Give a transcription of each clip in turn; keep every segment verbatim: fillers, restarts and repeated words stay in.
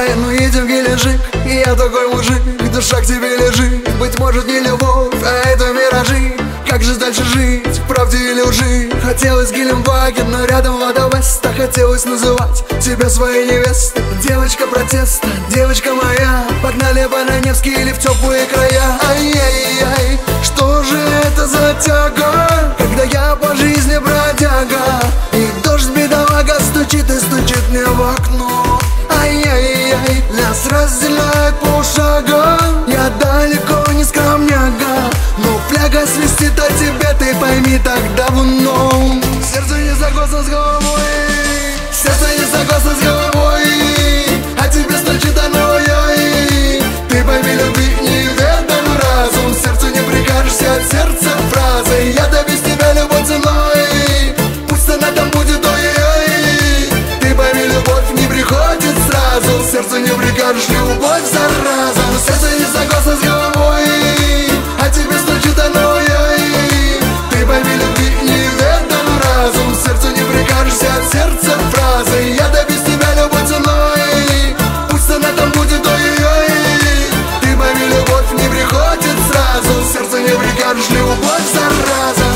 Ай, ну едем в Геленджик, и я такой мужик, душа к тебе лежит. Быть может не любовь, а это миражи. Как же дальше жить, в правде или лжи? Хотелось Гелендваген, но рядом вода Веста. Хотелось называть тебя своей невестой. Девочка протеста, девочка моя. Погнали по Невский или в теплые края. Ай-яй-яй, что же это за тяга, когда я по жизни бродяга, и дождь бедолага стучит и стучит мне в окно. Ай-яй-яй, нас разделяет полшага. Я далеко не скромняга, но фляга свистит о тебе, ты пойми так давно. Сердце не согласно с головой, сердце не согласно с головой, а тебе стучит оно, яй. Ты пойми, любви неведан разум, сердцу не прикажешься от сердца фразой. Я-то без тебя любой ценой, пусть она там будет, ой-ой. Ты пойми, любовь не приходит сразу, сердцу не прикажешь, любовь зараза. Сердце не согласно с головой, а тебе стучит оно, ой. Ты пойми, любви неведан разум, сердцу не прикажешься от сердца фразой. Я-то без тебя любой ценой, пусть она там будет, ой-ой. Ты пойми, любовь не приходит сразу, сердцу не прикажешь, любовь зараза.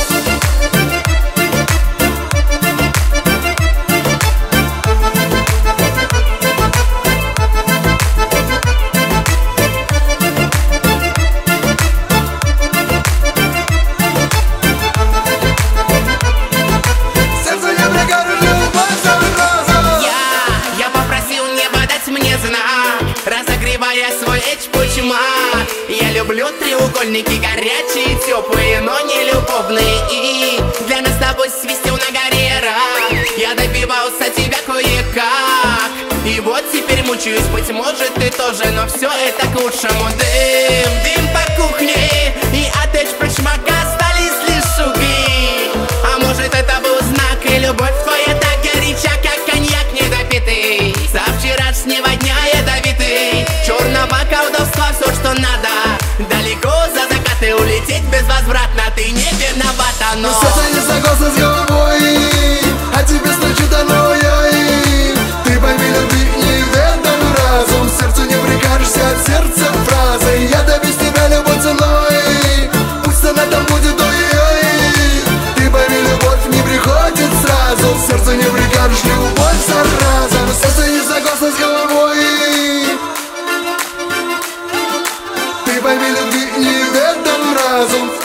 Разогревая свой эчпучмак, я люблю треугольники горячие, теплые, но не любовные. И для нас с тобой свистел на горе рак. Я добивался тебя кое-как, и вот теперь мучаюсь, быть может ты тоже, но все это к лучшему. Дым, дым по кухне, и от эчпучмака остались лишь шуги. А может это был знак, и любовь твоя так горяча, как коньяк недопитый. Со вчерашнего дня ядовитый, черного колдовства все, что надо. Далеко за закаты улететь безвозвратно, ты не виновата, но сердце не согласно с головой, а тебе стучит оно, яй. Ты пойми, любви неведан разум, сердцу не прикажешься от сердца фразой. Я-то без тебя любой ценой, пусть она там будет, ой-ой. Ты пойми, любовь не приходит сразу, сердцу не прикажешь, любовь зараза. Но сердце не согласно с головой, ты пойми, любви неведан разум.